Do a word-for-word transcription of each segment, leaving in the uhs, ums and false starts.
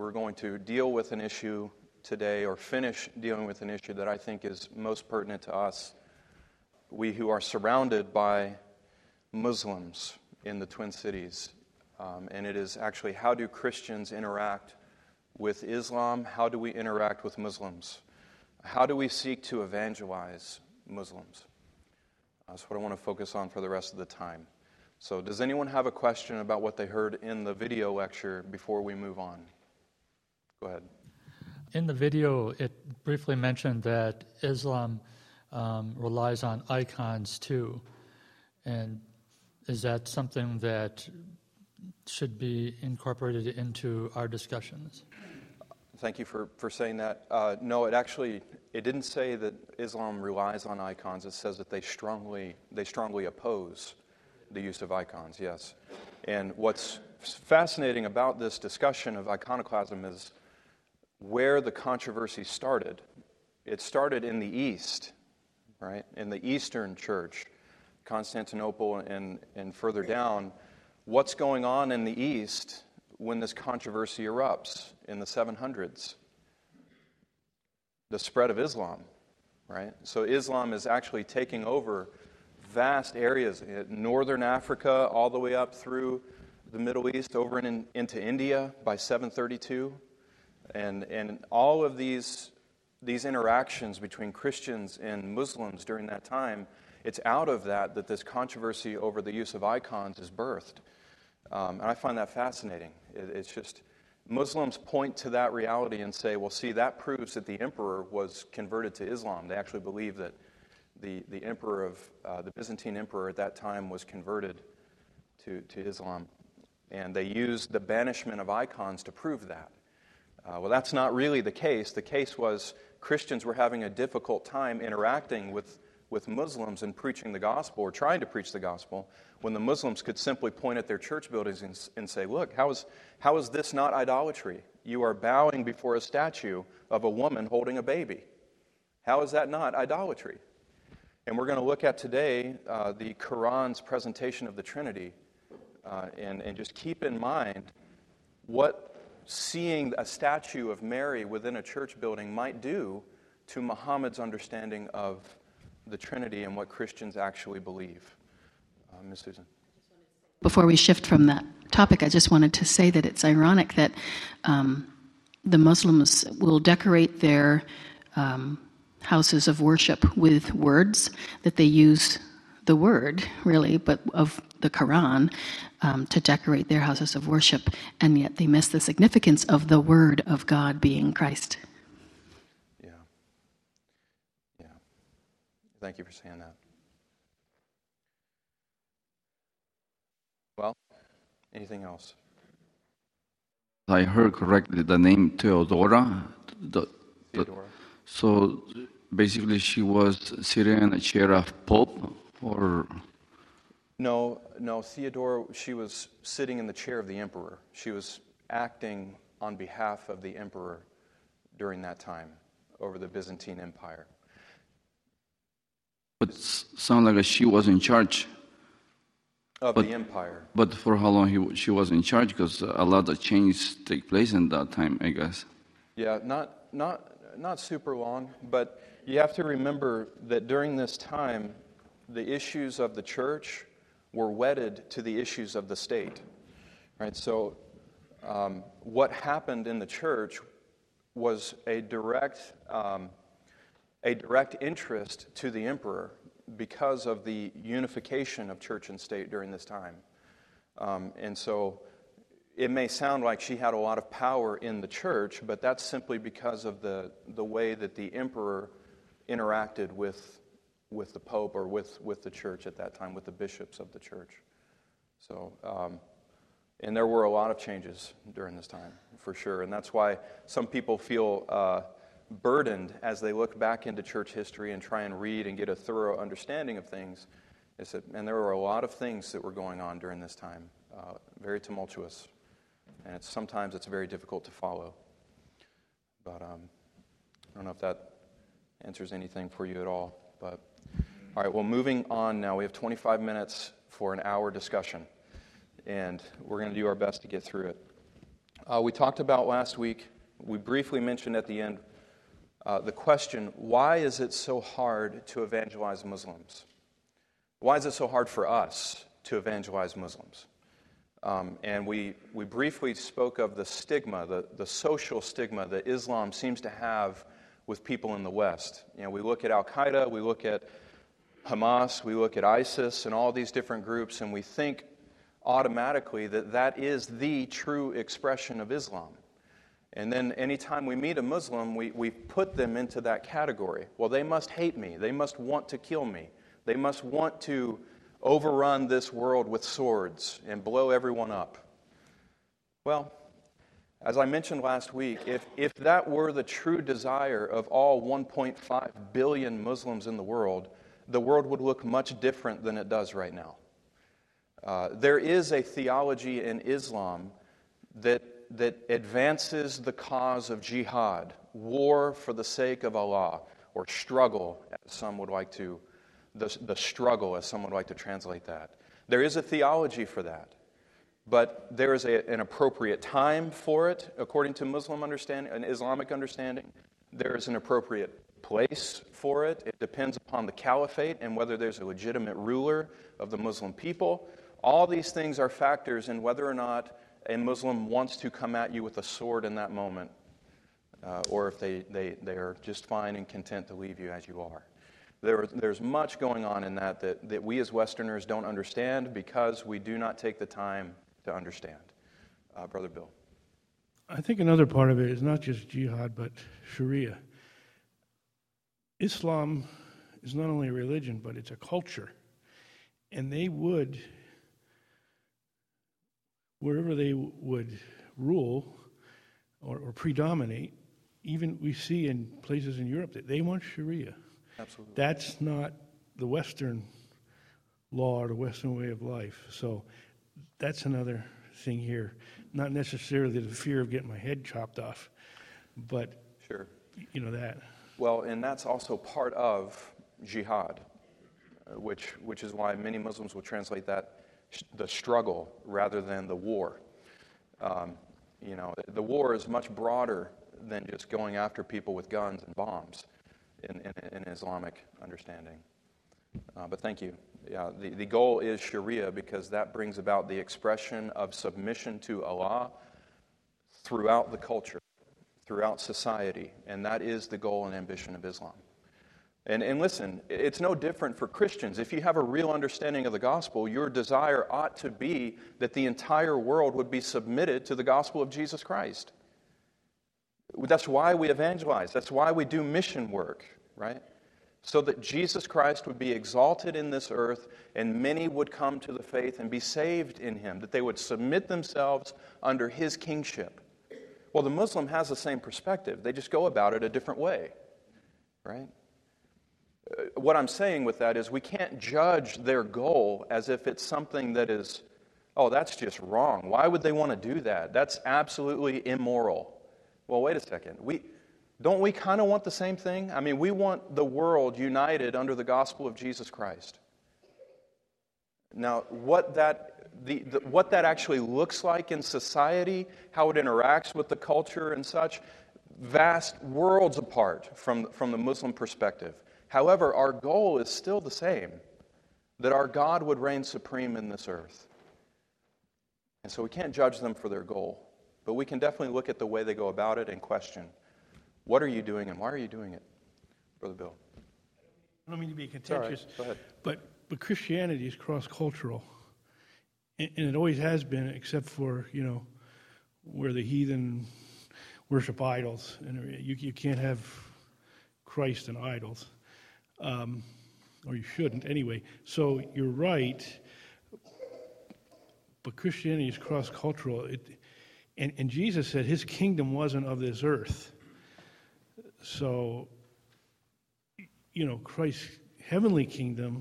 we're going to deal with an issue today, or finish dealing with an issue that I think is most pertinent to us, we who are surrounded by Muslims in the Twin Cities. Um, and it is actually, how do Christians interact with Islam? How do we interact with Muslims? How do we seek to evangelize Muslims? That's what I want to focus on for the rest of the time. So does anyone have a question about what they heard in the video lecture before we move on? Go ahead. In the video, it briefly mentioned that Islam um, relies on icons too. And is that something that should be incorporated into our discussions? Thank you for, for saying that. Uh, no, it actually, it didn't say that Islam relies on icons. It says that they strongly, they strongly oppose the use of icons, yes. And what's fascinating about this discussion of iconoclasm is where the controversy started. It started in the East, right? In the Eastern Church, Constantinople and, and further down. What's going on in the East when this controversy erupts in the seven hundreds? The spread of Islam, right? So Islam is actually taking over vast areas, northern Africa, all the way up through the Middle East, over in, into India by seven thirty-two. And, and all of these, these interactions between Christians and Muslims during that time, it's out of that that this controversy over the use of icons is birthed. Um, and I find that fascinating. It, it's just, Muslims point to that reality and say, well, see, that proves that the emperor was converted to Islam. They actually believe that the, the emperor of, uh, the Byzantine emperor at that time was converted to, to Islam. And they used the banishment of icons to prove that. Uh, well, that's not really the case. The case was Christians were having a difficult time interacting with, with Muslims and preaching the gospel, or trying to preach the gospel, when the Muslims could simply point at their church buildings and, and say, look, how is, how is this not idolatry? You are bowing before a statue of a woman holding a baby. How is that not idolatry? And we're going to look at today uh, the Quran's presentation of the Trinity, uh, and, and just keep in mind what seeing a statue of Mary within a church building might do to Muhammad's understanding of the Trinity and what Christians actually believe. Uh, Miz Susan. Before we shift from that topic, I just wanted to say that it's ironic that um, the Muslims will decorate their um, houses of worship with words, that they use the word, really, but of the Quran, um, to decorate their houses of worship, and yet they miss the significance of the Word of God being Christ. Yeah. Yeah. Thank you for saying that. Well, anything else? I heard correctly the name Theodora. The, Theodora. The, so basically she was sitting in a chair of Pope, or... No, no, Theodora, she was sitting in the chair of the emperor. She was acting on behalf of the emperor during that time over the Byzantine Empire. But it sounded like she was in charge. Of but, the empire. But for how long he, she was in charge? Because a lot of changes take place in that time, I guess. Yeah, not, not, not super long, but you have to remember that during this time, the issues of the church were wedded to the issues of the state, right? So um, what happened in the church was a direct, um, a direct interest to the emperor because of the unification of church and state during this time. Um, and so it may sound like she had a lot of power in the church, but that's simply because of the, the way that the emperor interacted with with the Pope, or with, with the church at that time, with the bishops of the church. So, um, and there were a lot of changes during this time, for sure. And that's why some people feel uh, burdened as they look back into church history and try and read and get a thorough understanding of things. Is that, and there were a lot of things that were going on during this time, uh, very tumultuous. And it's, sometimes it's very difficult to follow. But um, I don't know if that answers anything for you at all. But all right, well, moving on now. We have twenty-five minutes for an hour discussion, and we're going to do our best to get through it. Uh, we talked about last week, we briefly mentioned at the end, uh, the question, why is it so hard to evangelize Muslims? Why is it so hard for us to evangelize Muslims? Um, and we, we briefly spoke of the stigma, the, the social stigma that Islam seems to have with people in the West. You know, we look at Al-Qaeda, we look at Hamas, we look at ISIS and all these different groups, and we think automatically that that is the true expression of Islam. And then anytime we meet a Muslim, we, we put them into that category. Well, they must hate me. They must want to kill me. They must want to overrun this world with swords and blow everyone up. Well, as I mentioned last week, if, if that were the true desire of all one point five billion Muslims in the world, the world would look much different than it does right now. Uh, there is a theology in Islam that, that advances the cause of jihad, war for the sake of Allah, or struggle, as some would like to, the, the struggle, as some would like to translate that. There is a theology for that, but there is a, an appropriate time for it, according to Muslim understanding, an Islamic understanding. There is an appropriate place for it. It depends upon the caliphate and whether there's a legitimate ruler of the Muslim people. All these things are factors in whether or not a Muslim wants to come at you with a sword in that moment, uh, or if they, they, they are just fine and content to leave you as you are. There, there's much going on in that, that that we as Westerners don't understand because we do not take the time to understand. Uh, Brother Bill. I think another part of it is not just jihad, but Sharia. Islam is not only a religion, but it's a culture. And they would, wherever they would rule or, or predominate, even we see in places in Europe that they want Sharia. Absolutely. That's not the Western law or the Western way of life. So that's another thing here. Not necessarily the fear of getting my head chopped off, but Sure. you know that. Well, and that's also part of jihad, uh, which which is why many Muslims will translate that sh- the struggle rather than the war. Um, you know, the war is much broader than just going after people with guns and bombs in, in, in Islamic understanding. Uh, but thank you. Yeah, the, the goal is Sharia because that brings about the expression of submission to Allah throughout the culture, throughout society, and that is the goal and ambition of Islam. And, and listen, it's no different for Christians. If you have a real understanding of the gospel, your desire ought to be that the entire world would be submitted to the gospel of Jesus Christ. That's why we evangelize. That's why we do mission work, right? So that Jesus Christ would be exalted in this earth and many would come to the faith and be saved in Him, that they would submit themselves under His kingship. Well, the Muslim has the same perspective. They just go about it a different way, right? Uh, what I'm saying with that is we can't judge their goal as if it's something that is, oh, that's just wrong. Why would they want to do that? That's absolutely immoral. Well, wait a second. We don't we kind of want the same thing? I mean, we want the world united under the gospel of Jesus Christ. Now, what that the, the what that actually looks like in society, how it interacts with the culture and such, vast worlds apart from, from the Muslim perspective. However, our goal is still the same, that our God would reign supreme in this earth. And so we can't judge them for their goal, but we can definitely look at the way they go about it and question, what are you doing and why are you doing it? Brother Bill. I don't mean to be contentious, All right. Go ahead. but but Christianity is cross-cultural, and, and it always has been, except for, you know, where the heathen worship idols, and you you can't have Christ and idols, um, or you shouldn't anyway. So you're right, but Christianity is cross-cultural. It, and, and Jesus said His kingdom wasn't of this earth. So, you know, Christ's heavenly kingdom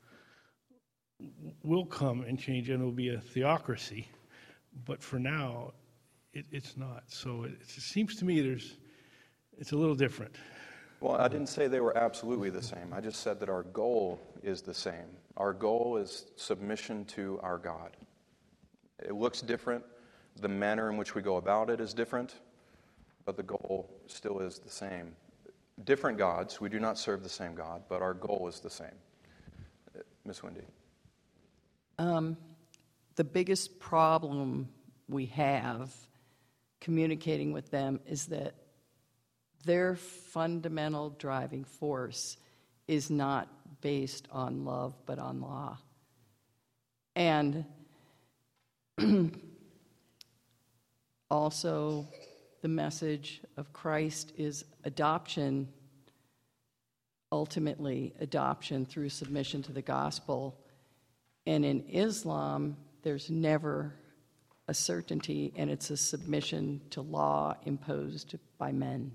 will come and change, and it will be a theocracy. But for now, it, it's not. So it, it seems to me there's, it's a little different. Well, I didn't say they were absolutely the same. I just said that our goal is the same. Our goal is submission to our God. It looks different. The manner in which we go about it is different, but the goal still is the same. Different gods. We do not serve the same God, but our goal is the same. Miss Wendy. Um, the biggest problem we have communicating with them is that their fundamental driving force is not based on love, but on law. And also, the message of Christ is adoption, ultimately adoption through submission to the gospel. And in Islam, there's never a certainty, and it's a submission to law imposed by men.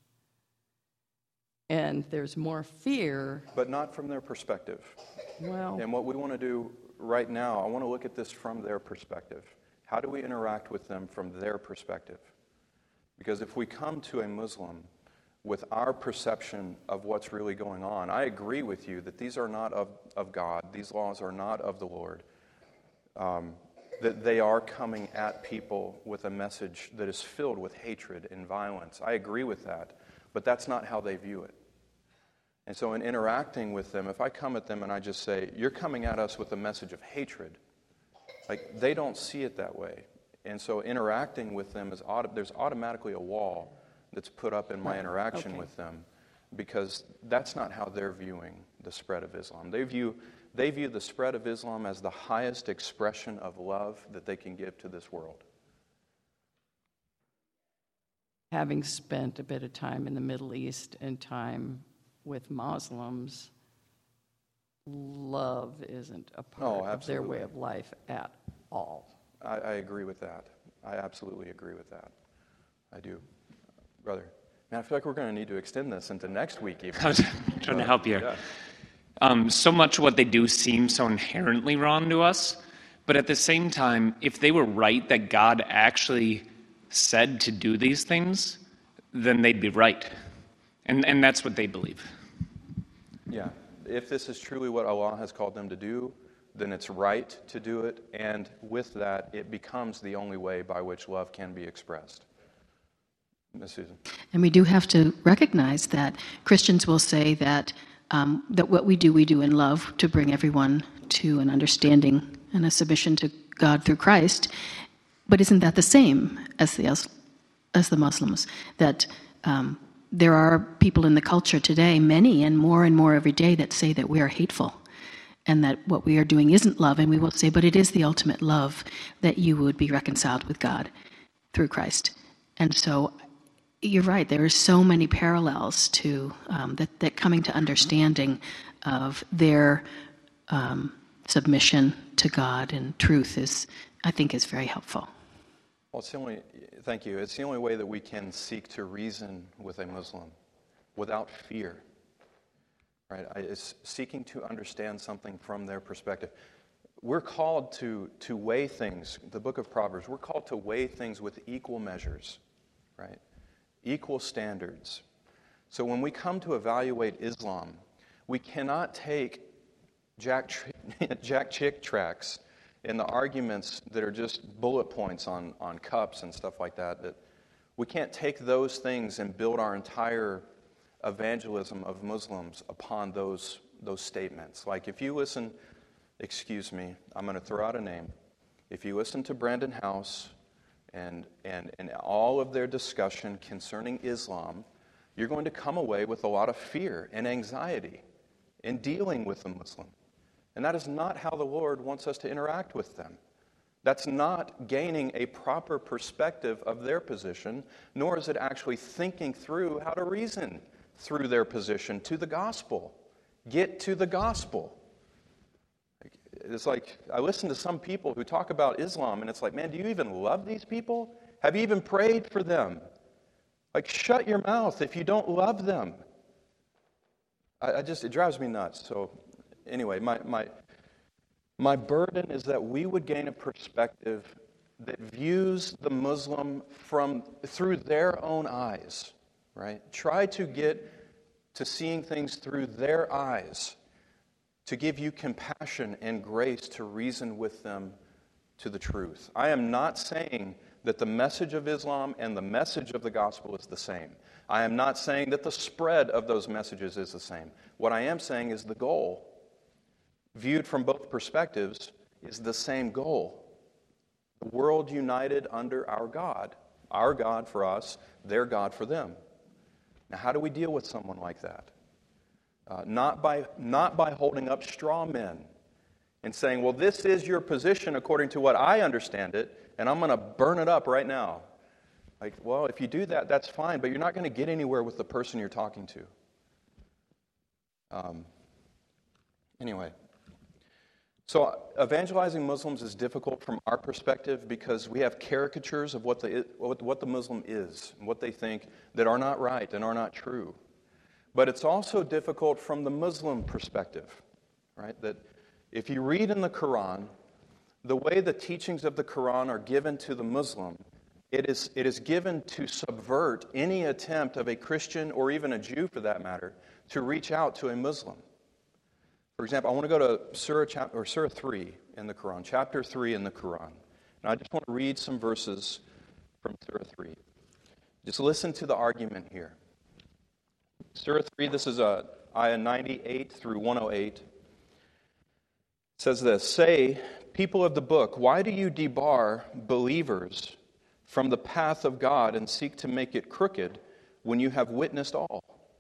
And there's more fear. But not from their perspective. Well, And what we want to do right now, I want to look at this from their perspective. How do we interact with them from their perspective? Because if we come to a Muslim with our perception of what's really going on, I agree with you that these are not of, of God. These laws are not of the Lord. Um, that they are coming at people with a message that is filled with hatred and violence. I agree with that, but that's not how they view it. And so in interacting with them, if I come at them and I just say, you're coming at us with a message of hatred, like they don't see it that way. And so interacting with them, is auto- there's automatically a wall that's put up in my interaction Okay. with them, because that's not how they're viewing the spread of Islam. They view, they view the spread of Islam as the highest expression of love that they can give to this world. having spent a bit of time in the Middle East and time with Muslims, love isn't a part Oh, of their way absolutely. of life at all. I, I agree with that. I absolutely agree with that. I do. Brother, man, I feel like we're going to need to extend this into next week even. I was trying to help you. Yeah. Um, so much of what they do seems so inherently wrong to us, but at the same time, if they were right that God actually said to do these things, then they'd be right. And and that's what they believe. Yeah. If this is truly what Allah has called them to do, then it's right to do it, and with that, it becomes the only way by which love can be expressed. Miz Susan. And we do have to recognize that Christians will say that um, that what we do, we do in love to bring everyone to an understanding and a submission to God through Christ. But isn't that the same as the as the Muslims? That um, there are people in the culture today, many and more and more every day, that say that we are hateful and that what we are doing isn't love. And we will say, but it is the ultimate love, that you would be reconciled with God through Christ. And so you're right, there are so many parallels to um, that, that coming to understanding of their um, submission to God and truth is, I think, is very helpful. Well, it's the only, thank you. It's the only way that we can seek to reason with a Muslim without fear. Right? I- It's seeking to understand something from their perspective. We're called to, to weigh things, the book of Proverbs, we're called to weigh things with equal measures, right? Equal standards. So when we come to evaluate Islam, we cannot take Jack, Jack Chick tracts and the arguments that are just bullet points on, on cups and stuff like that, that we can't take those things and build our entire evangelism of Muslims upon those, those statements. Like if you listen, excuse me, I'm going to throw out a name. If you listen to Brandon House and, and, and all of their discussion concerning Islam, you're going to come away with a lot of fear and anxiety in dealing with the Muslim. And that is not how the Lord wants us to interact with them. That's not gaining a proper perspective of their position, nor is it actually thinking through how to reason through their position to the gospel. Get to the gospel. It's like, I listen to some people who talk about Islam, and it's like, man, do you even love these people? Have you even prayed for them? Like, shut your mouth if you don't love them. I, I just, it drives me nuts. So, anyway, my, my, my burden is that we would gain a perspective that views the Muslim from through their own eyes, right? Try to get to seeing things through their eyes, to give you compassion and grace to reason with them to the truth. I am not saying that the message of Islam and the message of the gospel is the same. I am not saying that the spread of those messages is the same. What I am saying is the goal, viewed from both perspectives, is the same goal. The world united under our God. Our God for us, their God for them. Now, how do we deal with someone like that? Uh, not by not by holding up straw men and saying, well, this is your position according to what I understand it, and I'm going to burn it up right now. Like, well, if you do that, that's fine, but you're not going to get anywhere with the person you're talking to. Um, anyway. So evangelizing Muslims is difficult from our perspective because we have caricatures of what the, what the Muslim is and what they think that are not right and are not true. But it's also difficult from the Muslim perspective, right? That if you read in the Quran, the way the teachings of the Quran are given to the Muslim, it is, it is given to subvert any attempt of a Christian or even a Jew for that matter to reach out to a Muslim. For example, I want to go to Surah, chapter, or Surah three in the Quran, chapter three in the Quran. And I just want to read some verses from Surah three. Just listen to the argument here. Surah three, this is uh, ayah ninety-eight through one oh eight. It says this, "Say, people of the book, why do you debar believers from the path of God and seek to make it crooked when you have witnessed all?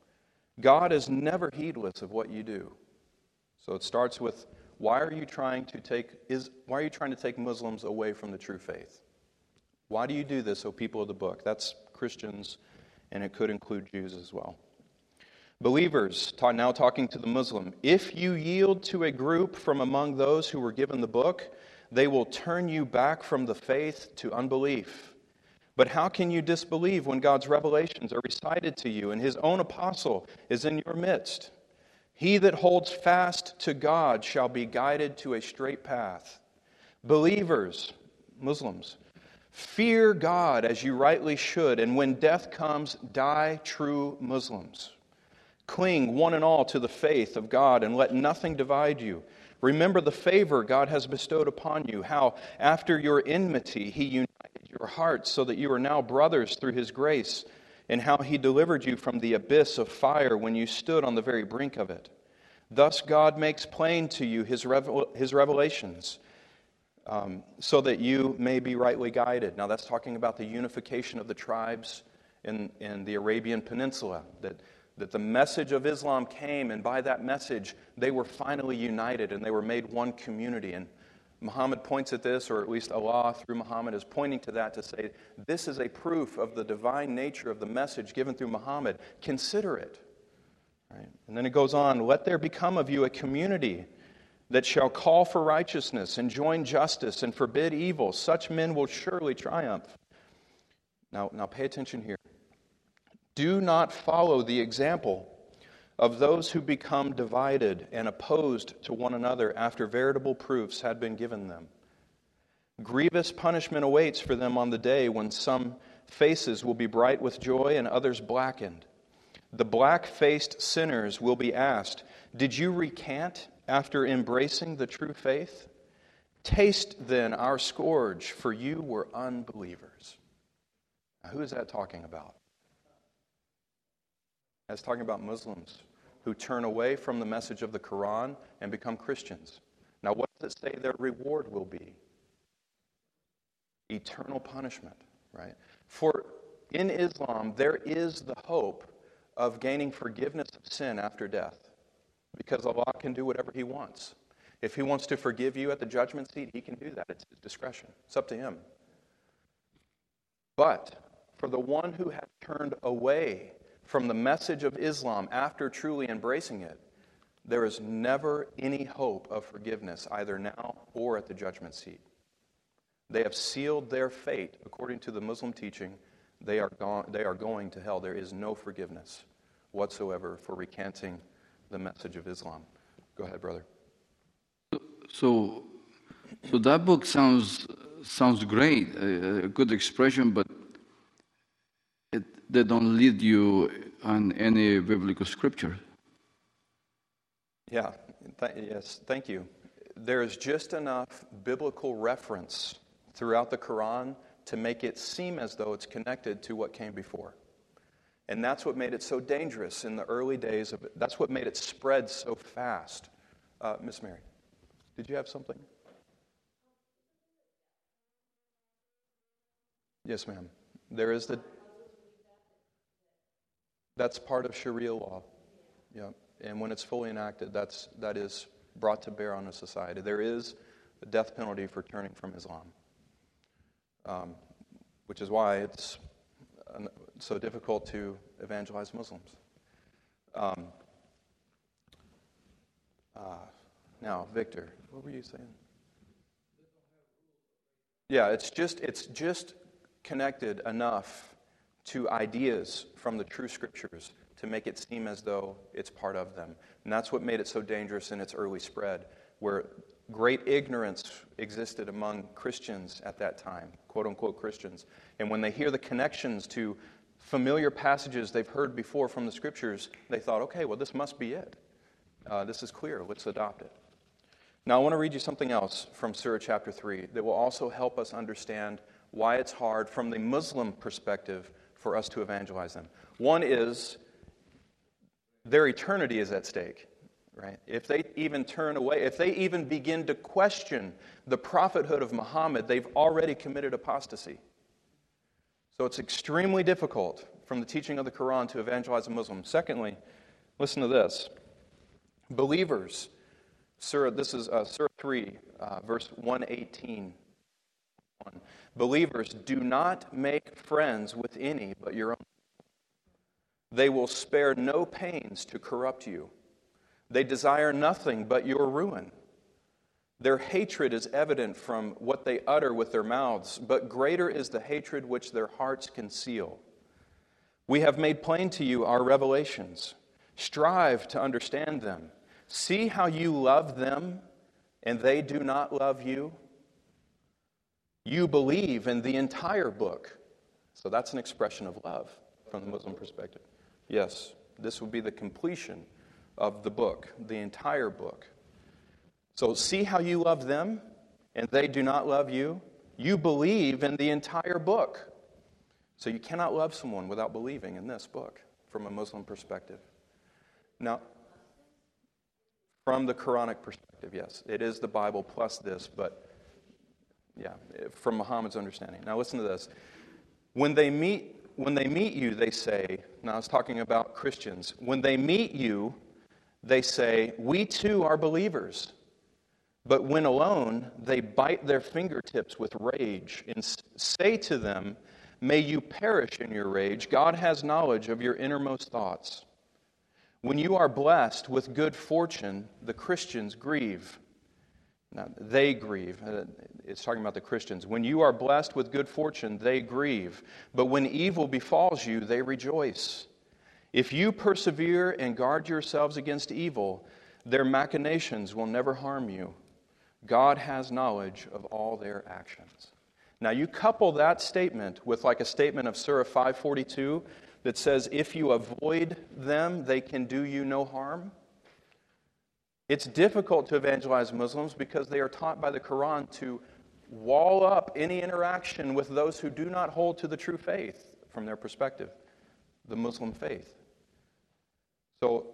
God is never heedless of what you do." So it starts with, why are you trying to take is why are you trying to take Muslims away from the true faith? Why do you do this, O people of the book? That's Christians, and it could include Jews as well. Believers, now talking to the Muslim, if you yield to a group from among those who were given the book, they will turn you back from the faith to unbelief. But how can you disbelieve when God's revelations are recited to you and His own apostle is in your midst? He that holds fast to God shall be guided to a straight path. Believers, Muslims, fear God as you rightly should, and when death comes, die true Muslims. Cling one and all to the faith of God, and let nothing divide you. Remember the favor God has bestowed upon you, how after your enmity He united your hearts so that you are now brothers through His grace, and how He delivered you from the abyss of fire when you stood on the very brink of it. Thus God makes plain to you His, revel- his revelations, um, so that you may be rightly guided. Now that's talking about the unification of the tribes in, in the Arabian Peninsula, that, that the message of Islam came, and by that message they were finally united and they were made one community. And Muhammad points at this, or at least Allah through Muhammad is pointing to that to say, this is a proof of the divine nature of the message given through Muhammad. Consider it. Right? And then it goes on, let there become of you a community that shall call for righteousness, enjoin justice, and forbid evil. Such men will surely triumph. Now, now pay attention here. Do not follow the example of those who become divided and opposed to one another after veritable proofs had been given them. Grievous punishment awaits for them on the day when some faces will be bright with joy and others blackened. The black-faced sinners will be asked, did you recant after embracing the true faith? Taste then our scourge, for you were unbelievers. Now, who is that talking about? That's talking about Muslims who turn away from the message of the Quran and become Christians. Now, what does it say their reward will be? Eternal punishment, right? For in Islam, there is the hope of gaining forgiveness of sin after death, because Allah can do whatever He wants. If He wants to forgive you at the judgment seat, He can do that. It's His discretion. It's up to Him. But for the one who has turned away from the message of Islam after truly embracing it, there is never any hope of forgiveness, either now or at the judgment seat. They have sealed their fate, according to the Muslim teaching. They are gone, they are going to hell. There is no forgiveness whatsoever for recanting the message of Islam. Go ahead, brother. So, so that book sounds sounds great, a, a good expression, but it, they don't lead you on any biblical scripture. Yeah, th- yes, thank you. there is just enough biblical reference throughout the Quran to make it seem as though it's connected to what came before. And that's what made it so dangerous in the early days of it. That's what made it spread so fast. Uh, Miss Mary, did you have something? Yes, ma'am. There is the... That's part of Sharia law. Yeah. And when it's fully enacted, that's, that is brought to bear on a society. There is a death penalty for turning from Islam, um, which is why it's so difficult to evangelize Muslims. Um, uh, now, Victor, what were you saying? Yeah, it's just it's just connected enough to ideas from the true scriptures to make it seem as though it's part of them. And that's what made it so dangerous in its early spread, where great ignorance existed among Christians at that time, quote-unquote Christians. And when they hear the connections to familiar passages they've heard before from the scriptures, they thought, okay, well, this must be it. Uh, this is clear. Let's adopt it. Now, I want to read you something else from Surah chapter three that will also help us understand why it's hard from the Muslim perspective for us to evangelize them. One is their eternity is at stake, right? If they even turn away, if they even begin to question the prophethood of Muhammad, they've already committed apostasy. So it's extremely difficult from the teaching of the Quran to evangelize a Muslim. Secondly, listen to this. Believers, Surah, this is uh, Surah three, uh, verse one eighteen. Believers, do not make friends with any but your own. They will spare no pains to corrupt you. They desire nothing but your ruin. Their hatred is evident from what they utter with their mouths, but greater is the hatred which their hearts conceal. We have made plain to you our revelations. Strive to understand them. See how you love them, and they do not love you. You believe in the entire book. So that's an expression of love from the Muslim perspective. Yes, this would be the completion of the book, the entire book. So see how you love them, and they do not love you. You believe in the entire book. So you cannot love someone without believing in this book from a Muslim perspective. Now, from the Quranic perspective, yes, it is the Bible plus this, but yeah, from Muhammad's understanding. Now listen to this. When they meet, when they meet you, they say, now I was talking about Christians, when they meet you, they say, we too are believers. But when alone, they bite their fingertips with rage and say to them, may you perish in your rage. God has knowledge of your innermost thoughts. When you are blessed with good fortune, the Christians grieve. Now, they grieve. It's talking about the Christians. When you are blessed with good fortune, they grieve. But when evil befalls you, they rejoice. If you persevere and guard yourselves against evil, their machinations will never harm you. God has knowledge of all their actions. Now you couple that statement with like a statement of Surah five forty-two that says, if you avoid them, they can do you no harm. It's difficult to evangelize Muslims because they are taught by the Quran to wall up any interaction with those who do not hold to the true faith from their perspective, the Muslim faith. So,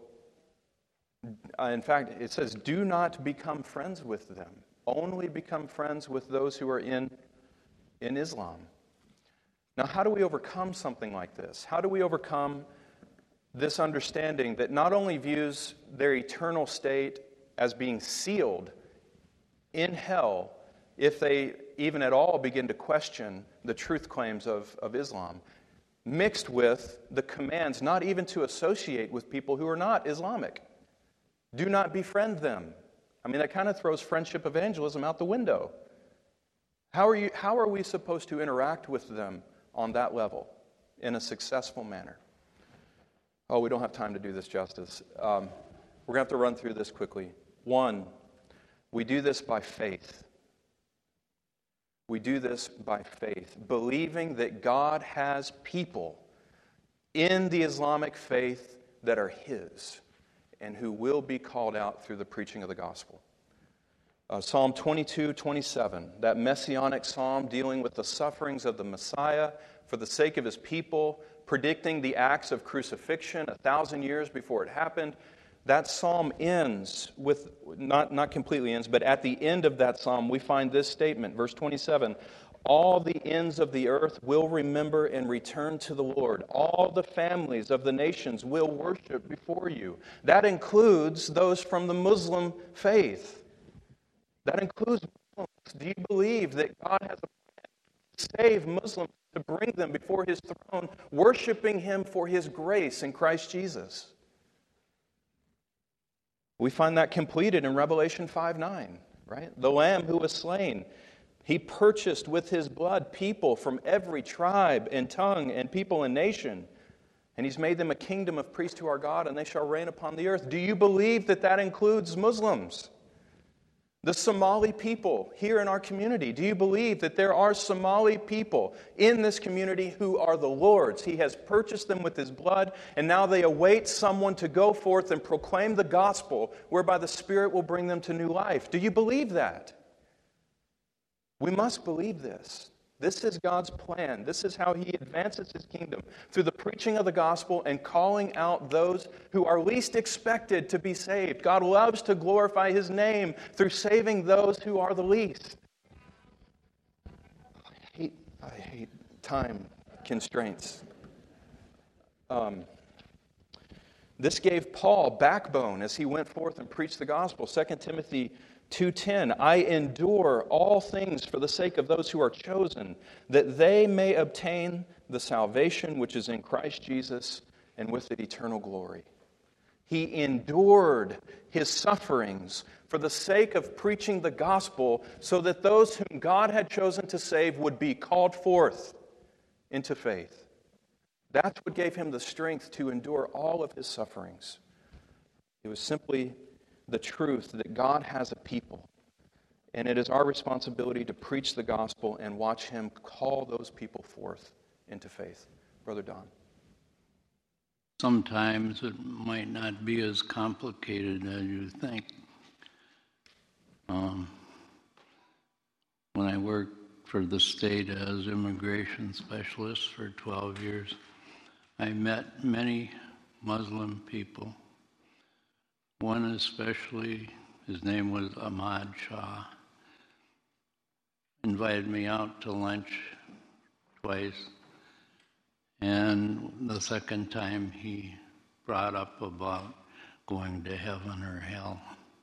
uh, in fact, it says, do not become friends with them. Only become friends with those who are in, in Islam. Now, how do we overcome something like this? How do we overcome this understanding that not only views their eternal state as being sealed in hell if they even at all begin to question the truth claims of, of Islam, mixed with the commands not even to associate with people who are not Islamic. Do not befriend them. I mean, that kind of throws friendship evangelism out the window. How are you, how are we supposed to interact with them on that level in a successful manner? Oh, we don't have time to do this justice. Um, we're going to have to run through this quickly. One, we do this by faith. We do this by faith, believing that God has people in the Islamic faith that are His and who will be called out through the preaching of the gospel. Uh, Psalm twenty-two, twenty-seven, that messianic psalm dealing with the sufferings of the Messiah for the sake of his people, predicting the acts of crucifixion a thousand years before it happened. That psalm ends with, not, not completely ends, but at the end of that psalm, we find this statement, verse twenty-seven, all the ends of the earth will remember and return to the Lord. All the families of the nations will worship before you. That includes those from the Muslim faith. That includes Muslims. Do you believe that God has a plan to save Muslims, to bring them before his throne, worshiping him for his grace in Christ Jesus? We find that completed in Revelation five nine, right? The Lamb who was slain, he purchased with his blood people from every tribe and tongue and people and nation. And he's made them a kingdom of priests to our God, and they shall reign upon the earth. Do you believe that that includes Muslims? The Somali people here in our community, do you believe that there are Somali people in this community who are the Lord's? He has purchased them with his blood, and now they await someone to go forth and proclaim the gospel, whereby the Spirit will bring them to new life. Do you believe that? We must believe this. This is God's plan. This is how he advances his kingdom, through the preaching of the gospel and calling out those who are least expected to be saved. God loves to glorify his name through saving those who are the least. I hate, I hate time constraints. Um, this gave Paul backbone as he went forth and preached the gospel. Second Timothy two ten, I endure all things for the sake of those who are chosen, that they may obtain the salvation which is in Christ Jesus, and with it eternal glory. He endured his sufferings for the sake of preaching the gospel, so that those whom God had chosen to save would be called forth into faith. That's what gave him the strength to endure all of his sufferings. It was simply the truth that God has a people, and it is our responsibility to preach the gospel and watch him call those people forth into faith. Brother Don. Sometimes it might not be as complicated as you think. Um, when I worked for the state as immigration specialist for twelve years, I met many Muslim people. One especially, his name was Ahmad Shah, invited me out to lunch twice. And the second time he brought up about going to heaven or hell.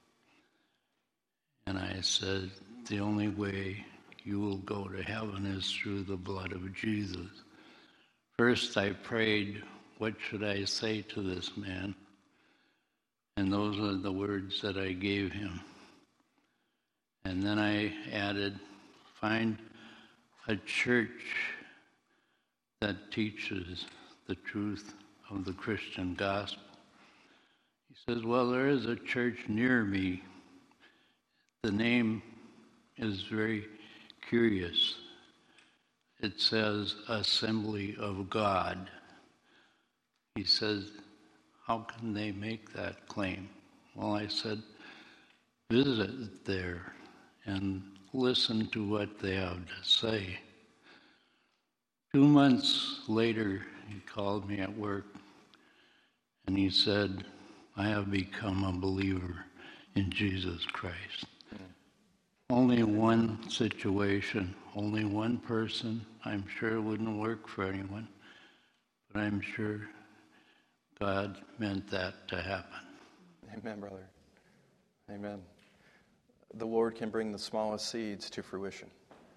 And I said, the only way you will go to heaven is through the blood of Jesus. First I prayed, what should I say to this man? And those are the words that I gave him. And then I added, find a church that teaches the truth of the Christian gospel. He says, well, there is a church near me. The name is very curious. It says Assembly of God. He says, how can they make that claim? Well, I said, visit there and listen to what they have to say. Two months later, he called me at work, and he said, I have become a believer in Jesus Christ. Mm. Only one situation, only one person. I'm sure it wouldn't work for anyone, but I'm sure God meant that to happen. Amen, brother. Amen. The Lord can bring the smallest seeds to fruition.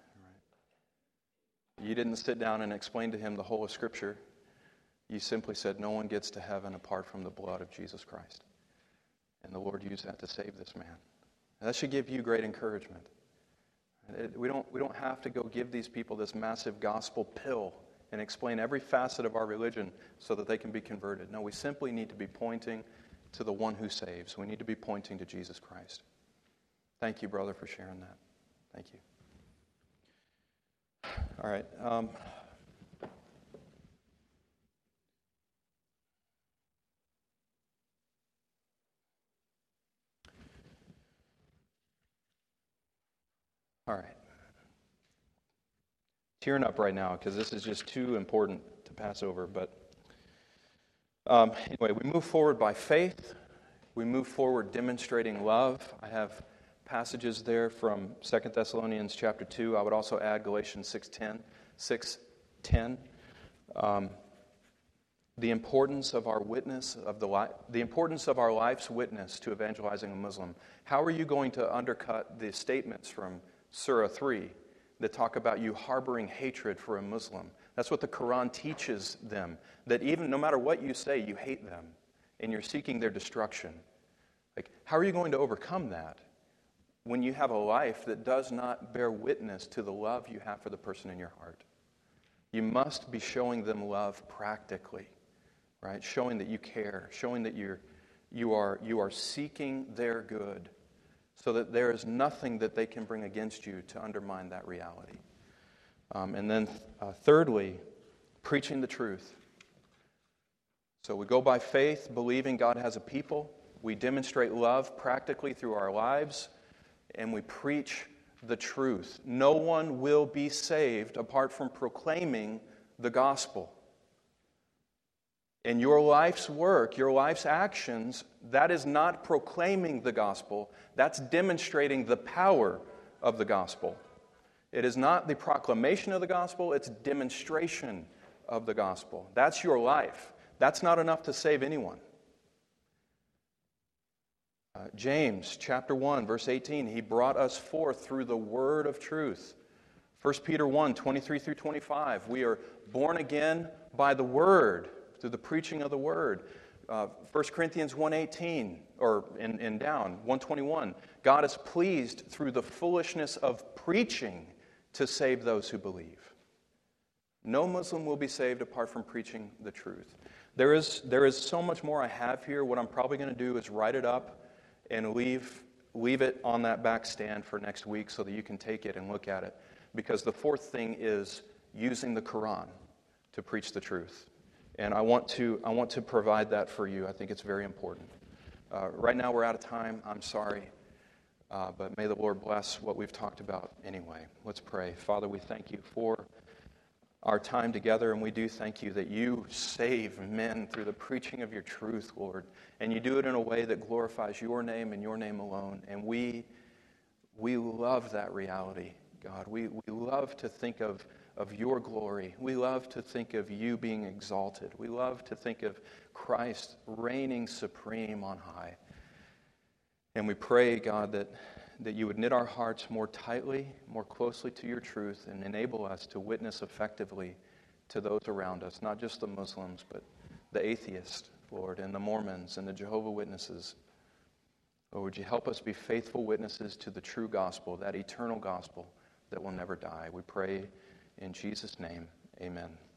Right. You didn't sit down and explain to him the whole of Scripture. You simply said, no one gets to heaven apart from the blood of Jesus Christ. And the Lord used that to save this man. And that should give you great encouragement. It, we don't, we don't have to go give these people this massive gospel pill and explain every facet of our religion so that they can be converted. No, we simply need to be pointing to the one who saves. We need to be pointing to Jesus Christ. Thank you, brother, for sharing that. Thank you. All right. Um, All right. Tearing up right now because this is just too important to pass over. But um, anyway, we move forward by faith. We move forward demonstrating love. I have passages there from Second Thessalonians chapter two. I would also add Galatians six ten. six ten. Um, the importance of our witness, of the li- the importance of our life's witness to evangelizing a Muslim. How are you going to undercut the statements from Surah three that talk about you harboring hatred for a Muslim? That's what the Quran teaches them, that even no matter what you say, you hate them and you're seeking their destruction. Like, how are you going to overcome that when you have a life that does not bear witness to the love you have for the person in your heart? You must be showing them love practically, right? Showing that you care, showing that you're, you are, you are seeking their good, so that there is nothing that they can bring against you to undermine that reality. Um, and then uh, thirdly, preaching the truth. So we go by faith, believing God has a people. We demonstrate love practically through our lives, and we preach the truth. No one will be saved apart from proclaiming the gospel. In your life's work, your life's actions, that is not proclaiming the gospel. That's demonstrating the power of the gospel. It is not the proclamation of the gospel, it's demonstration of the gospel. That's your life. That's not enough to save anyone. Uh, James chapter one, verse eighteen, he brought us forth through the word of truth. First Peter one, twenty-three through twenty-five, we are born again by the word, through the preaching of the word. Uh, First Corinthians one eighteen, or in, in down, one twenty-one, God is pleased through the foolishness of preaching to save those who believe. No Muslim will be saved apart from preaching the truth. There is, there is so much more I have here. What I'm probably going to do is write it up and leave, leave it on that back stand for next week so that you can take it and look at it. Because the fourth thing is using the Quran to preach the truth. And I want to I want to provide that for you. I think it's very important. Uh, right now we're out of time. I'm sorry. Uh, but may the Lord bless what we've talked about anyway. Let's pray. Father, we thank you for our time together, and we do thank you that you save men through the preaching of your truth, Lord. And you do it in a way that glorifies your name and your name alone. And we we love that reality, God. We, we love to think of of your glory. We love to think of you being exalted. We love to think of Christ reigning supreme on high. And we pray, God, that, that you would knit our hearts more tightly, more closely to your truth, and enable us to witness effectively to those around us, not just the Muslims, but the atheists, Lord, and the Mormons and the Jehovah's Witnesses. Lord, would you help us be faithful witnesses to the true gospel, that eternal gospel that will never die. We pray in Jesus' name, amen.